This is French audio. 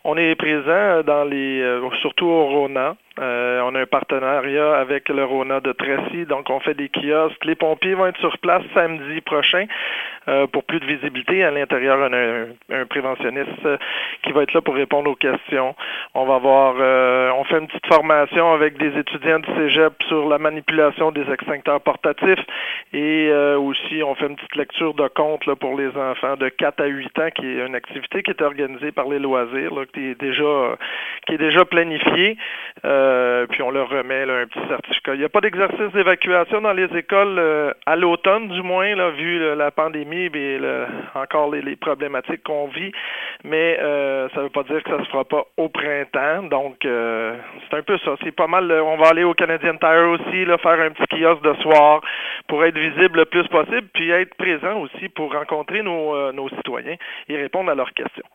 On est présent surtout au Rona. On a un partenariat avec le Rona de Tracy, donc on fait des kiosques. Les pompiers vont être sur place samedi prochain pour plus de visibilité. À l'intérieur, on a un préventionniste qui va être là pour répondre aux questions. On fait une petite formation avec des étudiants du cégep sur la manipulation des extincteurs portatifs et aussi on fait une petite lecture de contes là, pour les enfants de 4 à 8 ans, qui est une activité qui est organisée par les loisirs, là, qui est déjà planifiée. Puis on leur remet là, un petit certificat. Il n'y a pas d'exercice d'évacuation dans les écoles à l'automne, du moins, là, vu la pandémie et encore les problématiques qu'on vit, mais ça ne veut pas dire que ça se fera pas au printemps. Donc, c'est un peu ça. C'est pas mal. On va aller au Canadian Tire aussi, là, faire un petit kiosque de soir pour être visible le plus possible, puis être présent aussi pour rencontrer nos citoyens et répondre à leurs questions.